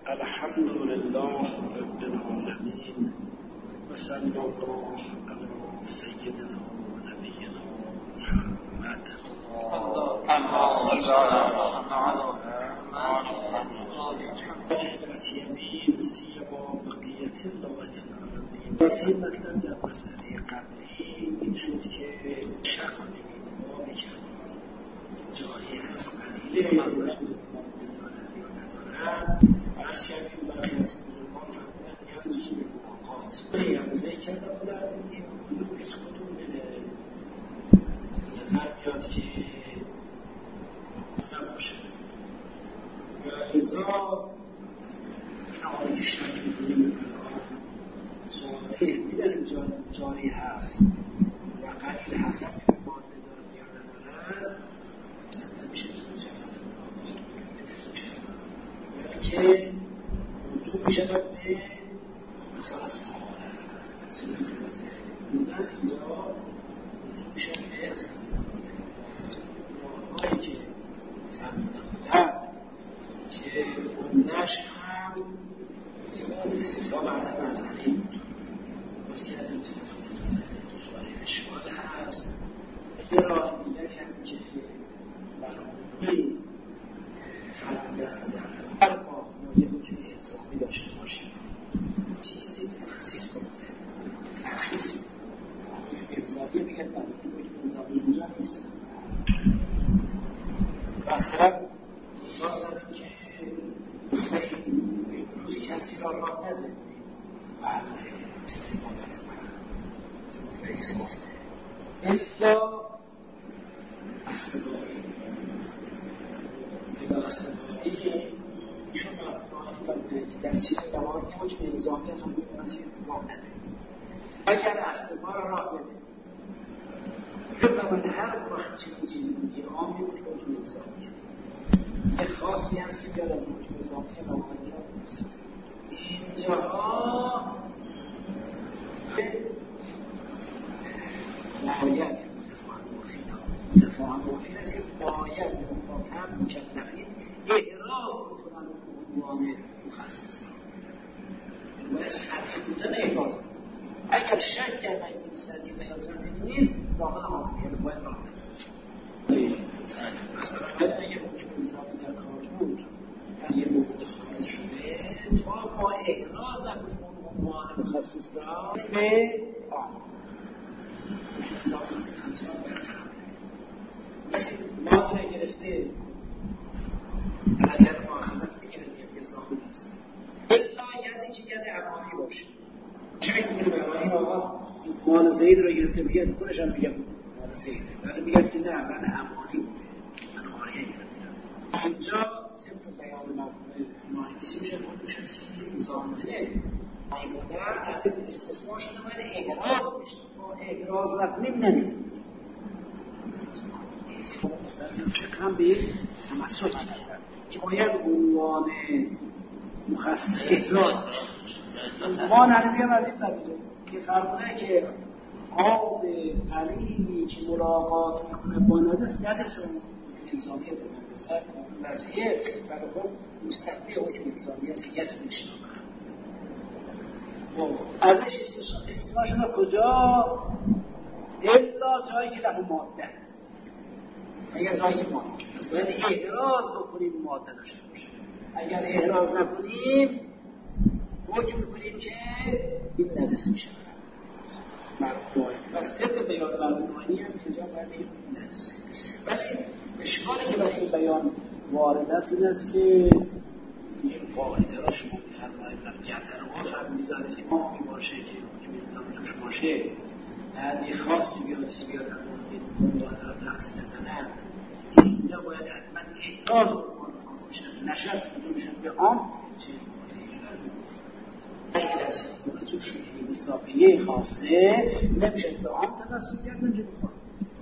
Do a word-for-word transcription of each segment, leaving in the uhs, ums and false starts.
الحمد لله رب العالمين وصلی الله علی سیدنا و نبینا محمد. اللهم صل علی محمد یمین سیما بقیت الله العظیم. واسه این مطلب در مسئله قبلی این شد که شک کنیم این بابی که جاری هست قلیله مورد دارد یا ندارد. عرض کردیم برخی از بزرگان فرمودن میان زور مواقعات این همزه کرده بودن این کدوم از کدوم نظر میاد که نباشه و لذا این آقایی که شک میکنیم سواله میدنیم جاری هست و قلیل هست هم که ماده دارد یا ندارد نمیشه مجرد ملاقات بکنیم که رجوع می شود به مسالت طهارت. سنت حضرت بودن اینجا رجوع می شود به مسالت طهارت. راههایی که فرمودن بودن که عمده‌اش هم که باید استثاب عدم نظری بود. واسیت استثاب نظری دچار اشکال هست. یه راه دیگری هم که برای فرمودن در هر کار یه وجود الزامی داشته باشیم چیزی تخصیص گفته ترخیص وجود الزامی میگن در وجود وجود الزامی اینجا نیست. مثلا مثال زدم که امروز کسی را راه نده بله مثل اطابت من رئیس گفته الا استداری الا استداری ایشون فرمودن که در چیز دوار که حکم الزامیت هم بودن چیز راه نده اگر استدار را راه نده فرمودن هر وقت چیزی چیزی بودی عام میبود حکم الزامیت یه خاصی هست که بیاد از حکم الزامیت موقعی را بفسیزه اینجاها باید متفاهم مفید متفاهم مفید است که باید مخاطب مکلفین اعراض بکنن به عنوان مخصص باید صدیق بودن اعراض بکنن. اگر شک کردن که این صدیقه یا صدیق نیست داخل عامیه باید راه بکنن. مثلا باید اگر حکم الزامی در کار بود در یه موقع خارج شده تا ما اعراض نکنیم اون عنوان مخصص را به آن حکم الزامی از این همچنان برقرار مثل ما را گرفته اگر مؤاخذت میگیره دیگه میگه صاحب نیست الا یعنی که ید امانی باشه. چه میگه به این آقا مال زید رو گرفته میگه خودش هم میگه مال زیده ولی میگه که نه من امانی بوده من آریه گرفتم. اینجا طبق بیان مرحوم ماهیسی میشه بود میشه که این ضامنه مایی بودن از این استثناء شده باید اعراض میشه تا اعراض نکنیم نمیم فقه هم به یک تمسک کردن که باید عنوان مخصص احراز بشه. ما نرمیم از این طبیله که فرموده که آب قلیلی که ملاقات میکنه با نجس نجس الزامیه در نجاست وضعیه برای خود مستقبی حکم الزامی است که یکی میشنامه ازش استثناء شده کجا؟ الا جایی که له ماده اگر جایی که ماده از باید احراز بکنیم ماده داشته باشه. اگر احراز نکنیم حکم میکنیم که این نجس میشه مرموعی بس طبق بیان مرموعی هم اینجا باید بگیم این نجسه. ولی اشکالی که برای این بیان وارد است این است که این قاعده را شما میفرمایید گردنها فرم میزنید که ما میباشه که حکم الزامی توش باشه بعدی خاصی بیاد که بیاد از اون عنوان را تحصیل بزنن اینجا باید حتما احراز عنوان خاص بشن نشد اونجا میشن به عام چه اگه در چه چون شبهه مصداقیه خاصه نمیشه به عام توسط کرد نمیشه به خاص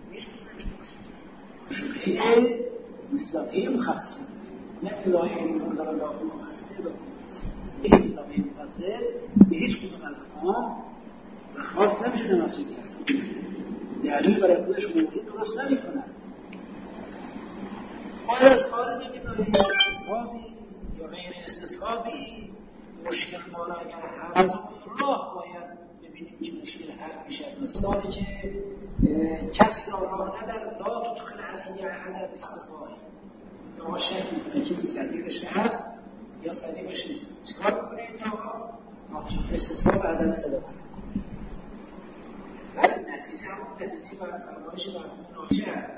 شبهه مصداقیه مخصص نمیشه راه این دارن داخل مخصصه داخل مخصص این مصداقیه مخصص به هیچ کدوم از عام و خاص نمیشه توسط کرد دلیل برای خودش موجود درست نمی کنن باید از حال بگیم این استثبابی یا غیر استصحابی مشکل ما را اگر از اون راه باید ببینیم که مشکل حل میشه. مثالی که کسی را راه ندر لا تدخل علیه احد استقاهی ما شک میکنه که این صدیقش هست یا صدیقش نیست، چیکار میکنه تا استصحاب عدم صداقت میکنه. ولی نتیجه همون نتیجه بر فرمایش مرحوم ناجی هست.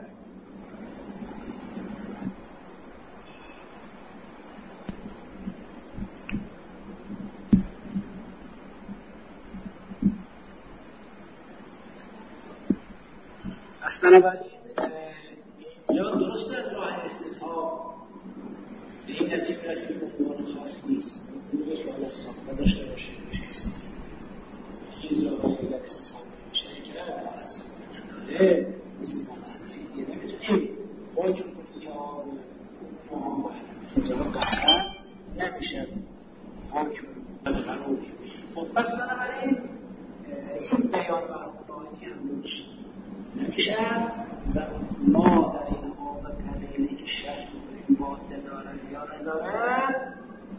پس بنابراین اینجا درست از راه استصحاب به این نتیجه برسیم که عنوان خاص نیست، اون یک حالت ساخته داشته باشه میشه این جاهای اگر استصحاب میشه که نه حالت ساخته نداره مثل ما حنفی دیگه نمیتونیم حکم کنیم که آن هم باید اینجا قطعا نمیشه حکم از قراری میشه. خب پس بنابراین این بیان مرحومانی هم درست نمیشه و ما در این آب طبیعی که شک میکنیم ماده دارن یا ندارن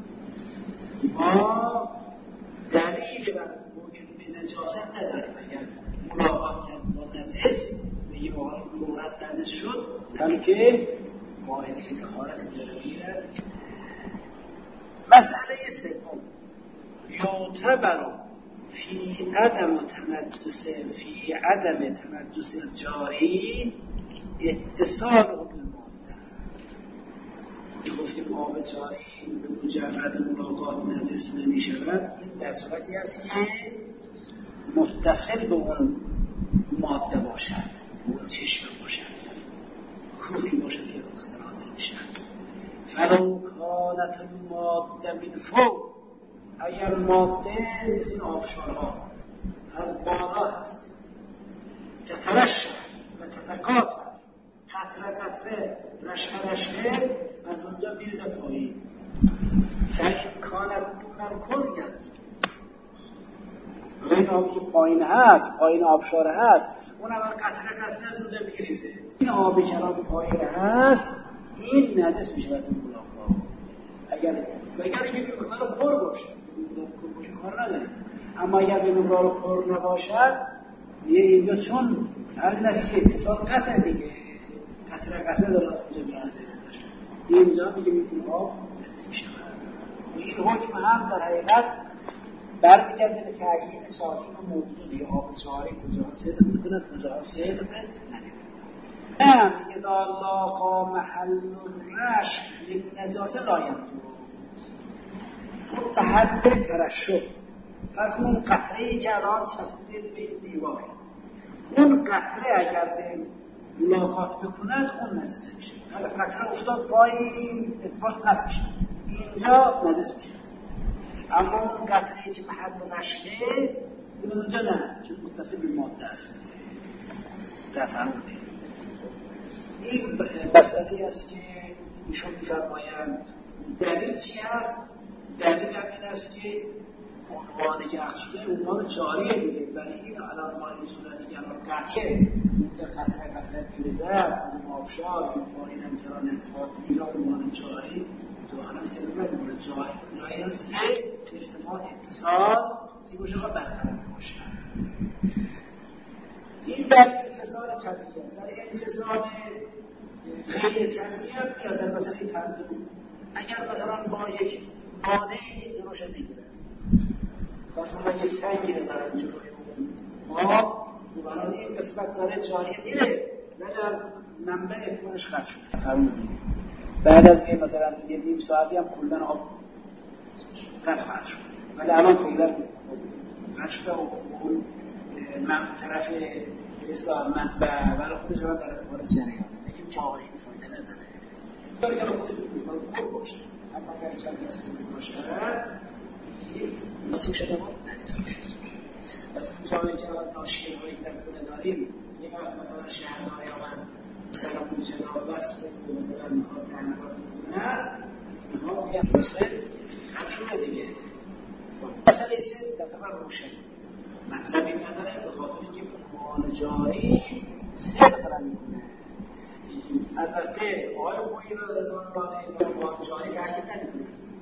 ما دلیل بر حکم به نجاست نداریم. اگر ملاقات کرد با نجس بگیم آقا این فورت نجس شد بلکه قاعده طهارت اینجا رو میگیرد. مسئله سوم یعتبر فی عدم تنجس فی عدم تنجس الجاری اتصال بالماده. گفتیم آب جاری به مجرد ملاقات نجس نمی شود، این در صورتی است که متصل به اون ماده باشد، اون چشم باشد، کوهی باشد که رخصت نازل می شود. فلو کانت الماده من فوق، اگر ماده مثل آبشارها از بالا هست تترشح و تتقاطع، قطره قطره رشقه رشقه از اونجا میرزه پایین. فإن کانت دون الکل، این آبی که پایین هست پایین آبشار هست اون اول قطره قطره از اونجا میریزه، این آبی که الان پایین هست این نجس میشه برای ملاقات. اگر اگر که به مقدار پر باشه کار نداره، اما اگر به مقدار پر نباشد یه اینجا چون فرض نست که اتصال قطع دیگه قطره قطره داره اونجا میرزه اینجا میگه میکنه آب نجس میشه. این حکم هم در حقیقت برمیگرده به تعیین چارچوب موضوع دیگه. آب جاری کجا صدق میکند کجا صدق نمیکند. هم اذا لاقا محل الرشح للنجاسه لا ينفع، اون به حد ترشح. پس اون قطره‌ای که الان چسبیده به این دیوار، اون قطره اگر به ملاقات بکند اون نجس نمیشه. حالا قطره افتاد پایین ارتباط قطع میشه، اینجا نجس میشه. اما اون قطره‌ای که محل نشله اونجا نه، چون متصل به ماده است. قطعا این مسئله است که ایشون می‌فرمایند دلیل چی است؟ دلیل همین است که عنوانی که اخذ شده عنوان جاریه دیگه، ولی این الان ما این صورتی که الان قطعه اونجا قطره قطره میرزد اون آبشار این پایین هم کران انتخاب میگه عنوان جاری تو الان سلمه عنوان جاری جایی هست که احتمال اتصال زیباشه ها برقرار باشه. این در انفصال طبیعی است. در انفصال غیر طبیعی هم میاد در مسئله پنجم. اگر مثلا با یک مانعی جلوش بگیره، مثلا اگه سنگی بزنن جلوی اون آب تو برای این قسمت داره جاری میره ولی از منبع خودش قطع شده فرمودیم بعد از این مثلا یه نیم ساعتی هم کلن آب قطع خواهد شد، ولی الان فعلا قطع شده و اون من طرف اصلاح منبع ولی خودش هم در مورد جریان بگیم که آقا این فایده نداره اگر خودش بزنان کل باشه، اما اگر چند کسی کل باشه ناسیب شده ما نزیز میشه. پس اون جایی که ناشیه هایی که در خونه داریم یه وقت مثلا شهرداری آمد مثلا اون جناب بس کنید مثلا میخواد تعمیرات میکنن اینها دیگه درسته خط شده دیگه. مسئله سه تقریبا روشن مطلب این نداره به خاطر اینکه عنوان جاری صدق را میکنه. البته آقای خویی را رضوان الله علیه به عنوان جاری تاکید نمیکنه،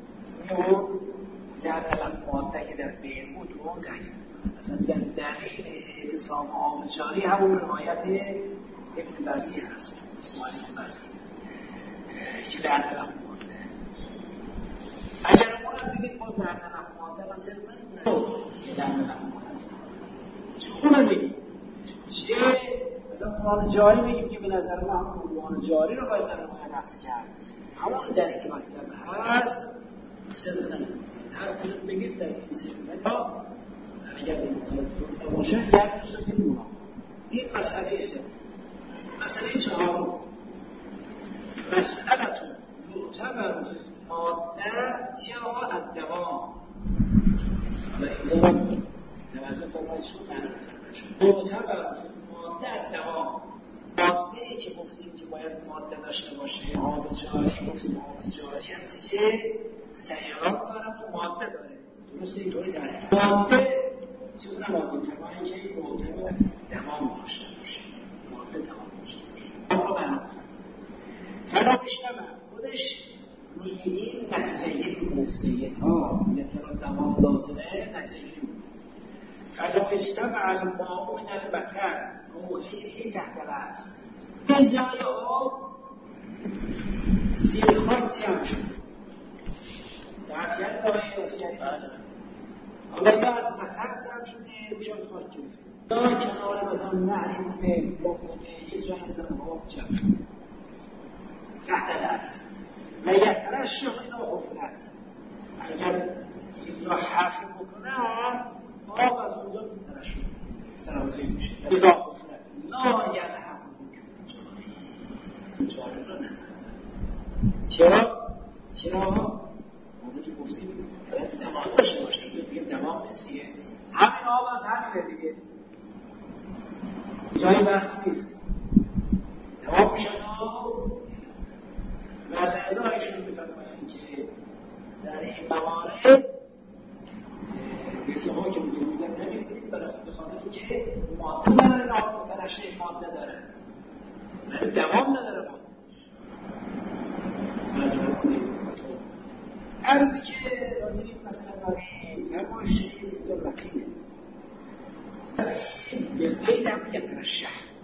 اون در ماده که در بین بود رو اون تاکید میکنه. مثلا در دلیل اعتصام آب جاری همون روایت ابن بزی هست، اسماعیل ابن بزی که در دلم ماده. اگر اون هم بگید ما در دلم ماده مثلا نمیدونم در دلم ماده هست چون اون بگید چه مثلا قرآن جاری بگیم که به نظر ما همون قرآن جاری رو باید در روایت نقص کرد، همون در این مطلب هست صدق نمید هر کنید بگید در این صدق اگر این مطلب باشه یک دوست بگید اونا. این مسئله سه. مسئله چهارم مسئلتون یعتبر فی الماده چرا الدوام. حالا اینجا توجه فرمایید چون معنی کرده شد. یعتبر فی الماده الدوام، ماده ای که گفتیم که باید ماده داشته باشه آب جاری، گفتیم آب جاری هست که سیران داره و ماده داره، درسته اینطوری تعریف کرد. ماده چون نماده فرمایید که این معتبر دوام داشته باشه، ماده دوام داشته باشه. آقا معنا فلا بیشتر خودش روی این نتیجه این سیدها مثلا دوام لازمه نتیجه این فلا اجتمع الماء من البتن موقعی تحت العرض به جای آب زیر خاک جمع شد دعفیت داره اسکری حالا یا از بطن جمع شده روشان خاک گرفته یا کنار مثلا نهری بوده با بوده یه جایی مثلا آب جمع شده تحت العرض و یترش یا اینا حفرت اگر اینا حفر بکنن آب از اونجا ترش سرازی میشه اینا حفرت لا یعنی همون که چاره را نداره. چرا؟ چرا؟ موضوعی گفتیم دوام داشته باشه اینجا دیگه دوام نیستیه همین آب از همینه دیگه جایی بس نیست دوام میشه و لحظه هایشون میفرمایند که در این موارد بیسه ها که بوده بودن نمیدونید به خاطر اینکه ماده زنن آب مترشه ماده داره ولی دوام نداره ماده مجموعه کنید عرضی که راضی مثلا داریم فرمایشی دو رقیمه به قید هم یترشه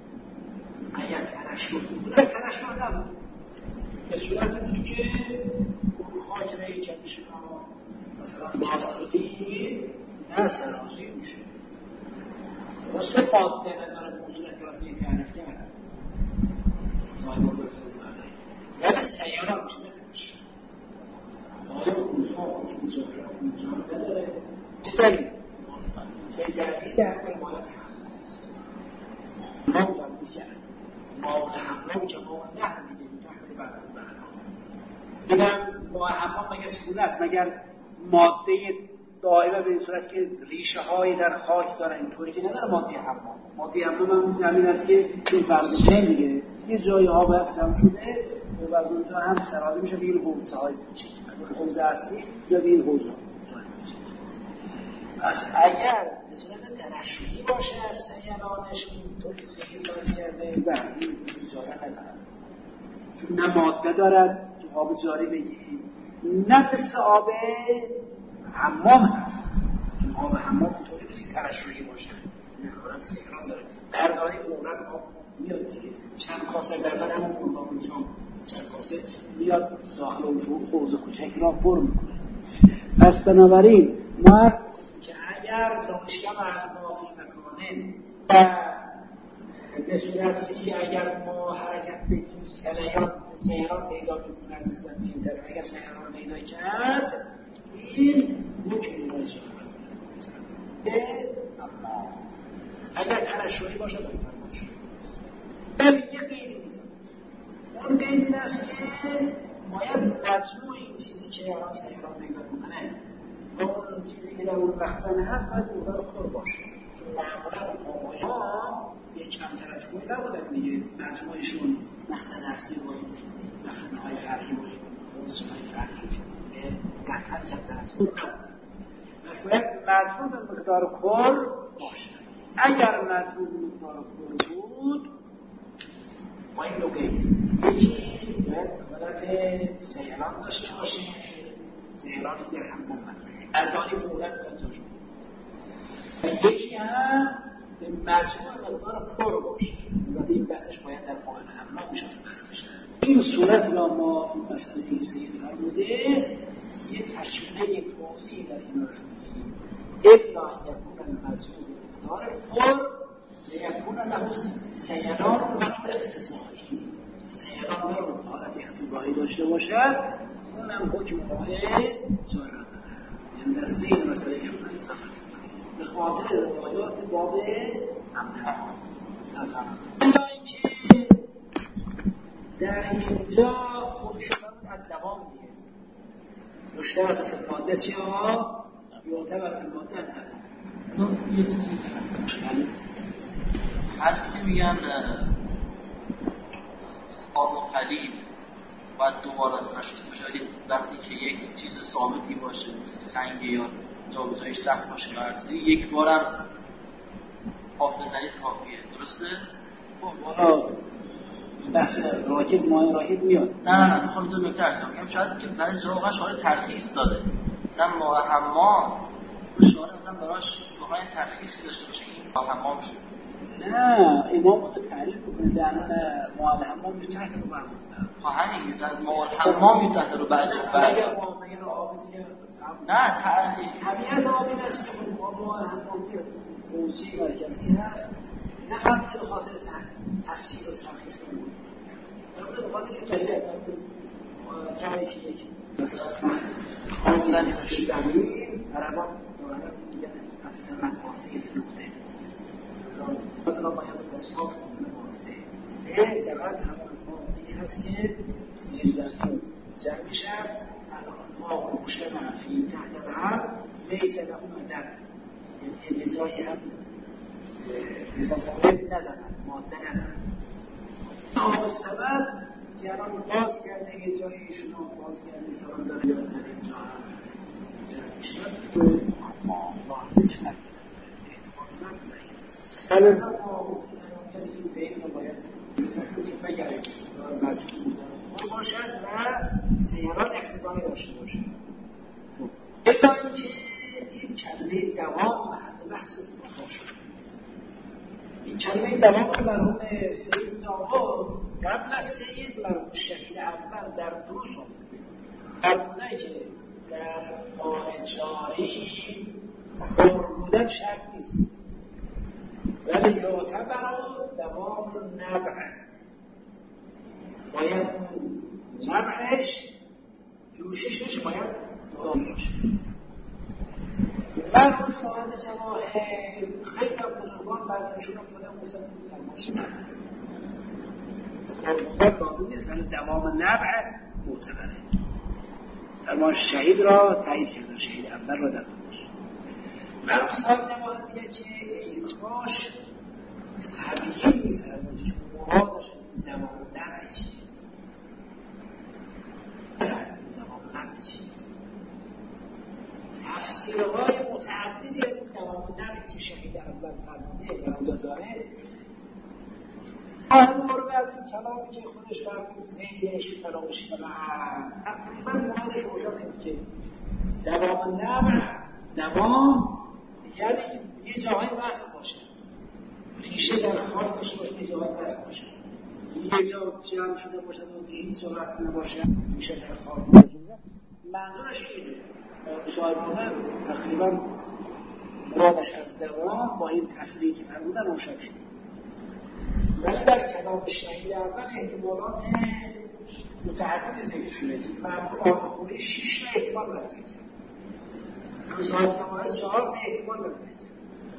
یترشه بوده یترشه نبود به صورت بود که اون خاک رایی که میشه مثلا بازداری نه سرازی میشه واسه ماده نداره موضوعت رازی تعریف کرد صاحب برسه بوده یعنی سیاره میشه نترش آیا اونجا که بجاره اونجا نداره چه دلیل؟ به دلیل همه روایت هست ما فرمید کرد ما حمله که ما نهر میگیم تحمیل برد دیدم با حمام مگه چگونه است مگر ماده دائمه به این صورت که ریشه های در خاک داره اینطوری که نداره ماده حمام ماده حمام هم زمین است که این فرض شده دیگه یه جای آب هست جمع شده و از اونجا هم سرازی میشه به این حوضه های کوچیک اگر حوضه هستی یا به این حوضه پس اگر به صورت ترشحی باشه از سیلانش اینطوری سیز باز کرده و این اجاره نداره چون نه ماده دارد که آب جاری بگیریم نه مثل آب حمام هست چون آب حمام اینطوری بسی ترشحی باشه نه حالا سیران داره برداری فورا آب میاد دیگه چند کاسه در من همون مردام چون چند کاسه میاد داخل اون حوضه کوچک را پر میکنه پس بنابراین ما از که اگر دانشگاه ما فی مکانه و به صورتی است که اگر ما حرکت بگیم سیران سیران پیدا بکنند نسبت به این طرف اگر سیران پیدا کرد این حکم را اجرا کنند اما اگر ترشحی باشه باید فرمایش ولی یه قیدی میزن اون قید این است که باید مجموع این چیزی که الان سیران پیدا کنه اون چیزی که در اون مخزن هست باید مقدار پر باشه چون معمولا آبای ها یک کمتر از خود نبودن دیگه مجموعشون مخزن اصلی باید مخزن های فرعی باید مخزن های فرعی قطعا کمتر از خود نبود پس باید مجموع به مقدار کل باشه اگر مجموع به مقدار کل بود ما این دو قید یکی باید حالت سیلان داشته باشه سیرانی که در حمام مطرحه اردانی فورا انجام شد. یکی هم به مجموع مقدار کار باشه، البته این بحثش باید در قائل حمام میشه بحث بشه. این صورت را ما این مسئله سید فرموده یه تشمیه توضیح در کنارش میگیم الا یکون المزعوم مقدار پر لیکون له سیران و اقتضایی، سیران رو حالت اقتضایی داشته باشد اونم حکم راه جاری داره. یعنی در ذهن مسئله شون نمیزنه به خاطر روایات باب امنه نفهم الا اینکه در اینجا خودشو فرمود از دوام دیگه مشترک فی الماده چی ها؟ یعتبر فی الماده الدوام. یه چیزی هست که میگن آب و قلیل باید دوباره از نشسته بشه، ولی وقتی که یک چیز ثابتی باشه مثل سنگ یا جابجاییش سخت باشه یا هر چیزی یک بارم آب بزنید کافیه. درسته؟ خب حالا بحث راکب ماه راکب میاد. نه نه نه میخوام اینجا نکته ارز کنم. میگم شاید که بعضی جاها واقعا شاید ترخیص داده. مثلا ماه حمام شاید مثلا براش واقعا ترخیصی داشته باشه این ماه حمام شد. نه امام رو تعریف بکنه در ماه حمام یه تحت رو برمون. ها همین در ماه حمام یه تحت رو بعضی بعضی. اگر ماه آب دیگه نه تعریف. طبیعت آب این است که ماه حمام موضوعی مرکزی هست. نه فقط به خاطر تسهیل و ترخیص بود. البته به خاطر این قضیه جایی که یک مثلا آن زمین عربان دارن میگن از مقاصد سوخته. مثلا باید با صاف مقاصد. نه فقط همون ماهی هست که زیر زمین جمع میشن. الان ما مجتمع فی تحت العرض لیس له مدد. این اجرایی هم مثلا مورد ندارن ماده ندارن. آب سبب که الان باز کرده یه جایی ایشون باز کرده که الان داره یاد در اینجا هم جمع میشه ما واحد چه فرقی اعتماد ضعیف است. فلزا ما تمامیت که بین رو باید مثلا که بگریم مجموع بودن باشد و سیران اقتضایی داشته باشد. الا اینکه این کلمه دوام محل بحث فقها شد. این کلمه دوام رو مرحوم سید آقا قبل از سید مرحوم شهید اول در دروس آمده فرموده که در ماه جاری کر بودن شرط نیست ولی یعتبر دوام نبع باید نبعش جوششش باید دوام باشه. مرحوم صاحب جواهر خیلی بزرگان بعدشون هم بودن موسیقی فرماش نه بودن لازم نیست ولی دوام نبع معتبره. فرماش شهید را تایید کردن شهید اول را در دوش. مرحوم صاحب جواهر میگه که ای کاش طبیعی میفرماید که مرادش از این دوام نبع چیه بفرمید دوام نبع چیه. تفسیرهای متعددی از این دوام نبعی که شهید اول فرموده و اونجا داره آن مورد از این کلامی که خودش فرمود زیدش فلاش فلان تقریبا مرادش روشن شد که دوام نبع دوام یعنی یه جاهای وصل باشه ریشه در خاک داشته باشه یه جاهای وصل باشه یه جا جمع شده باشه و هیچ جا وصل نباشه ریشه در خاک باشه. منظورش اینه شاید تقریبا مرادش از دوام با این تفریقی که فرمودن روشن شد. ولی در کلام شهید اول احتمالات متعددی ذکر شده که مرحوم آقاخوری شش تا احتمال مطرح کرد. همین صاحب جواهر چهار تا احتمال مطرح کرد.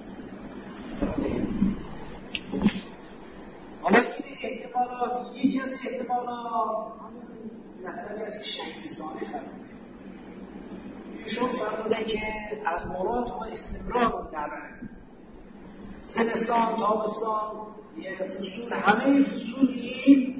حالا این احتمالات یکی از احتمالات همون مطلبی از که شهید ثانی فرموده. ایشون فرموده که المراد و استمرار نبع زمستان تابستان یه فصول همه فصول این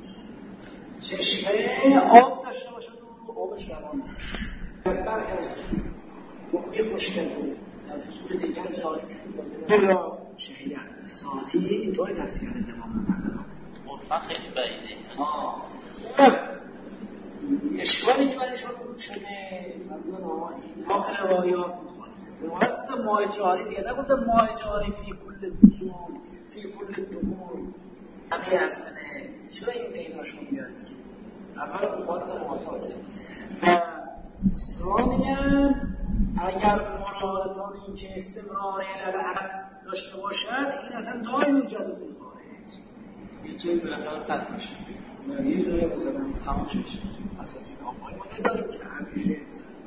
چشمه آب داشته باشد و آبش روان باشه. برخی از فصول فوقی خشکل بود در فصول دیگر جاری کنید یا شهید ثانی اینطوری تفسیر دوام نبع عرفا خیلی بعیده. آه اشکالی که برایشون شده فرمودن اینها که روایات روایت ماه جاری دیگه نگفته ماه جاری فی کل فصول فی کل دهور همه اسمنه چرا این قیداشون میاد که اول مخالف روایاته و ثانیاً اگر مرادتان این که استمرار علل داشته باشد این اصلا دائم ایجاد فی خارج یه جایی بالاخره قطع میشه یه جایی بزنم تمام شد اساسی آقای ما نداریم که همیشه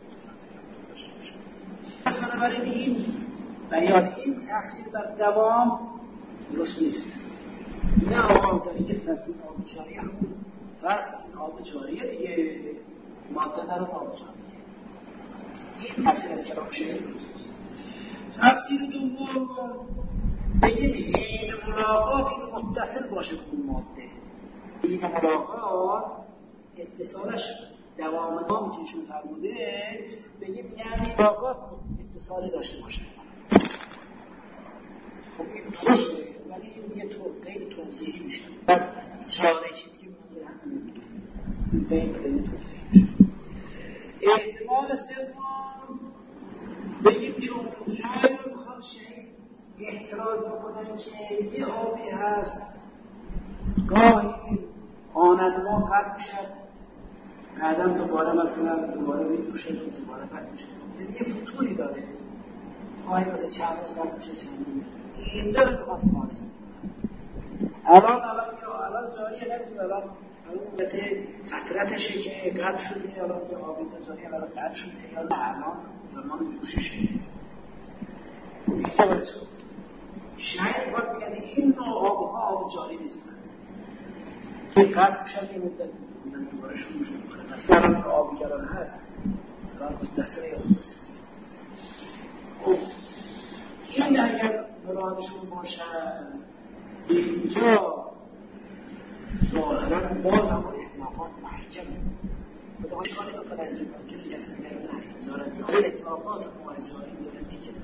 پس بنابراین این بیان این تفسیر بر دوام درست نیست. نه آقا داره یه فصل آب جاری همون فصل آب جاریه دیگه ماده داره آب جاریه این تفسیر از کلام شعر درست. تفسیر دوم بگیم حین ملاقات این متصل باشه به اون ماده. حین ملاقات اتصالش دوام دامی که ایشون فرموده بگیم یعنی ملاقات اتصال داشته باشه. خب این درسته ولی این دیگه تو غیر توضیحی میشه. بعد چاره که بگیم این غیر غیر توضیحی میشه. احتمال سوم بگیم که اون جایی رو میخوام شیء احتراز بکنن که یه آبی هست گاهی آننما قطع میشد بعدا دوباره مثلا دوباره میتوشه دوباره قطع میشه یعنی یه فتوری داره گاهی مثلا چند روز قطع میشه چند روز این داره بخواد خارج الان الان یا الان جاریه نمیدونم الان الان مدت فترتشه که قطع شده الان یه آبی جاری الان قطع شده یا نه الان زمان جوششه اینجا برای چون شاید میخواد بگن این نوع آبها آب جاری نیستن که قطع میشن یه مدت دوباره شروع میشه الان آبی که الان هست الان متصله یا متصله خب این اگر مرادشون باشه اینجا ظاهرا باز هم اطلاقات محکمه خدا اشکالی بکنن که ممکنه کسی دیگر نه دارن اطلاقات مارجانی دارن میکنن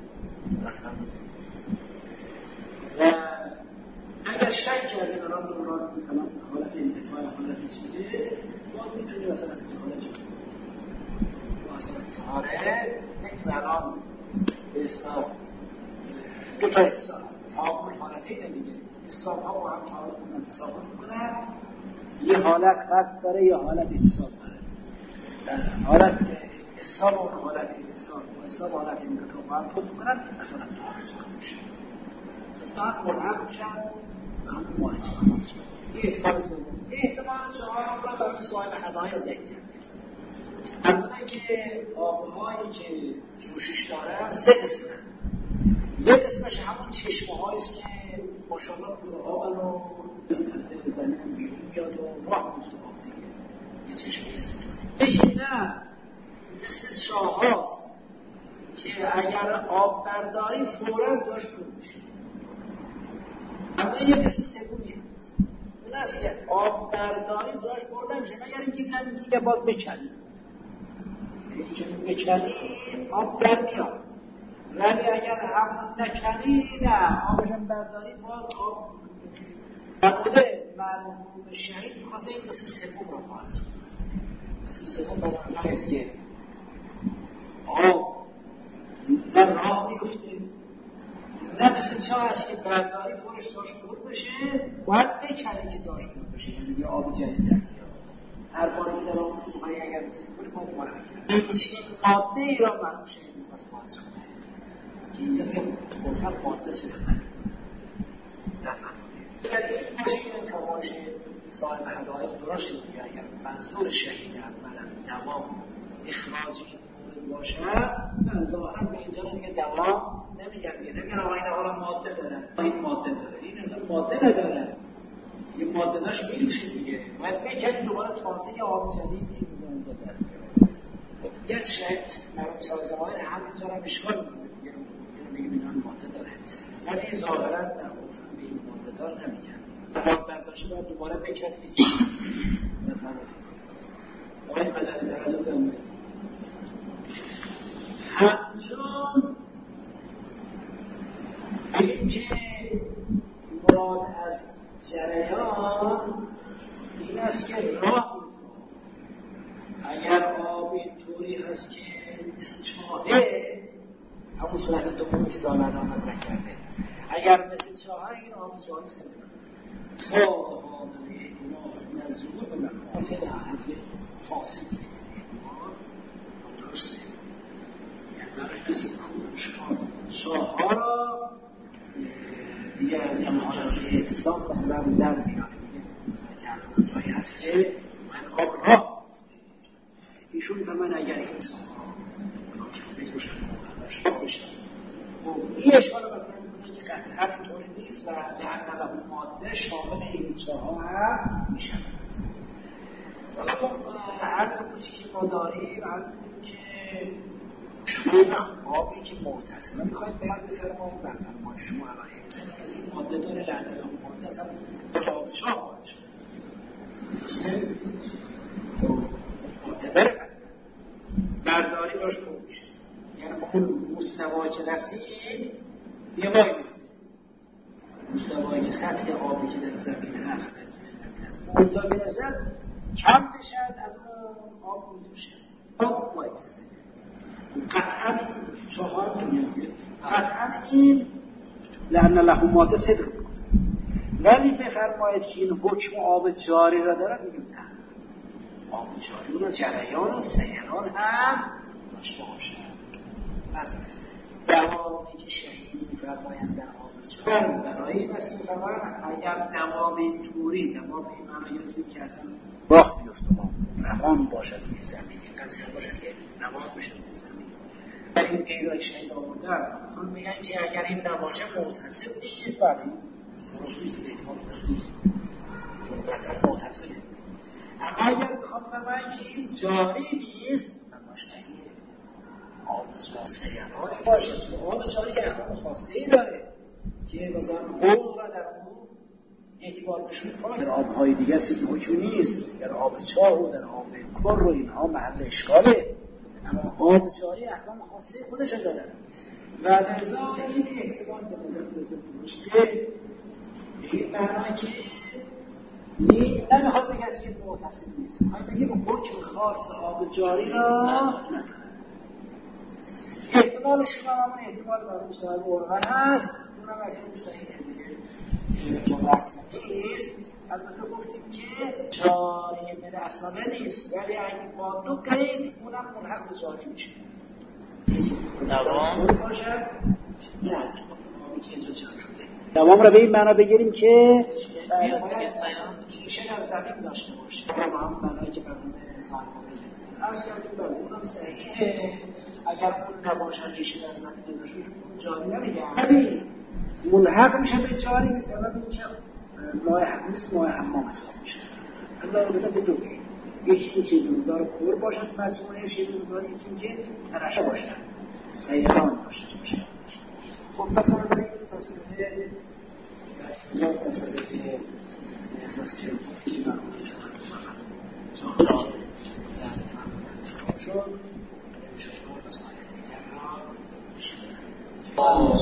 و اگر شک کردیم الان دوران الان حالت انتفاع حالت چیزه باز میتونیم مثلا حالت چیزه مثلا تاره یک الان به اصلاح دو تا اصلاح تعامل حالت اینه دیگه اصلاح ها با هم تعامل تصادف میکنن یه حالت قطع داره یه حالت اتصال داره حالت اصلاح و حالت اتصال و اصلاح و حالت این که با هم خود میکنن مثلا تعامل میشه پس با هم ملحق میشن و هم مواجه هم میشن این احتمال سوم احتمال چهارم را برای صاحب هدایای ذکر کرده فرمودن که آبهایی که جوشش دارن سه قسمه یک قسمش همون چشمه هاییست که ماشاءالله پول آب رو از دل زمین بیرون میاد و راه میفته آب دیگه یه چشمه هست یکی نه مثل چاه هاست که اگر آب برداری فوراً جاش پر میشه اما یک قسم سومی هست اون است که آب برداری جاش پر نمیشه مگر اینکه زمین دیگه باز بکنی اینکه بکنی آب در میاد ولی اگر همون نکنی نه آبشم برداری باز آب در مورد مرحوم شهید میخواسته این قسم سوم رو خواهد شد قسم سوم برای آنها است که آب نه راه میفته نه مثل چاه هست که برداری فورش داشت پر بشه باید بکنی که داشت پر بشه یعنی یه آب جدید در میاد هر بار این در آب میخوایی اگر بسید کنی باید دوباره بکنی این چین ماده ای را مرحوم شهید میخواد خواهد شد که اینجا گفتم ماده سخنه اگر این باشه این فرمایش صاحب هدایت درست شد اگر منظور شهید اول از دوام اخراج این مورد باشه من ظاهرا به اینجا دیگه دوام نمیگن دیگه نمیگن آقا این حالا ماده داره این ماده داره این اصلا ماده نداره یه ماده داشت میجوشه دیگه باید بکنیم دوباره تازه یه آب جدید این زمان داره یه شهید مرحوم صاحب زمان همینجا را اشکال میکنه میگه میگه ماده داره ولی ظاهرا در گفتن به این ماده دار نمیگن آب برداشت باید دوباره بکنیم بفرمایید آقای مدنی توجه کنید همچون بگیم که مراد از جریان این است که راه است که بیست و چهاره همون صورت دومی که زالبرا مطرح کرده، اگر مثل چهار این آب جاری سنده صاد آدمه ایمان نزدور به مکان فعل حرف فاصله درسته، یعنی برش مثل کنشکار شاه ها را دیگه از این حالت اعتصاب مثلا در میانه میگه که جایی هست که من آب را ایشون فرمان اگر این این اشکال رو مثلا میکنه که قطعا اینطوری نیست و لحن و ماده شامل این چهار هم میشن. حالا عرض کوچیکی ما داریم، عرض کنیم که شما آبی که معتصمه میخواید بیان بفرمایید بر فرمای شما الان امتنی از این ماده داره لحن و ماده اصلا آب چهار باید شد ماده داره قطعا برداری راش خوب میشه، یعنی اون مستوایی که رسید یه وای نیست، مستوایی که سطح آبی که در زمین هست در زمین هست اونجا برسد کم بشد از اون آب روزی بشه آب وای نیست. قطعا این چهار دنیا قطعا این لأن له ماده صدق میکنه، ولی بفرمایید که این حکم آب جاری را دارد، میگیم نه، آب جاری اون از جریان و سیران هم داشته باشه. پس دوامی که شهید میفرمایند در آب جاری برای این است میفرمایند اگر دوام توری دوام این معنی گرفتیم که اصلا راه بیفته ما روان باشد روی زمین، این قضیه باشد که روان بشه روی زمین، ولی این غیرهای شهید آوردن میخوان بگن که اگر این نباشه متصل نیست، برای این درست نیست، احتمال درست نیست چون قطعا متصله. اما اگر میخوام فرمایند که این جاری نیست نماشتهی آب سیرانی باشه، چون آب جاری که احکام خاصی داره که مثلا حول را در اون یک بار بشون کنه، در آبهای دیگه سید حکم نیست، در آب چاه و در آب کر و اینها محل اشکاله، اما آب جاری احکام خاصی خودش داره و لذا این احتمال به نظر بزرگ باشه به این معنی که این نمیخواد بگید که معتصم نیست، میخواد بگیم حکم خاص آب جاری را احتمال شما همون احتمال برای صاحب عرفه هست، اونم از این صحیحه دیگه که رسم نیست. البته گفتیم که جاری بر اصاله نیست، ولی اگه با دو قید اونم ملحق به جاری میشه دوام باشه، نه دوام را به این معنا بگیریم که میشه در زمین داشته باشه و هم معنایی که برمونه صاحب عرفه عرض کردیم بر اونم صحیحه. اگر اون نباشن ریشه در زمین داشته اون جاری نمیگه، ولی ملحق میشه به جاری به سبب اینکه ماه حق نیست، ماه حمام حساب میشه. الله رو به دو قید، یکی این که دار کور باشد مجموعه شیرون، یکی این که ترشه باشد سیران باشد باشه. خب پس ما داریم مسئله یا مسئله که احساسی رو که برمون اصلاح کنم چون شد شما مسائل دیگر را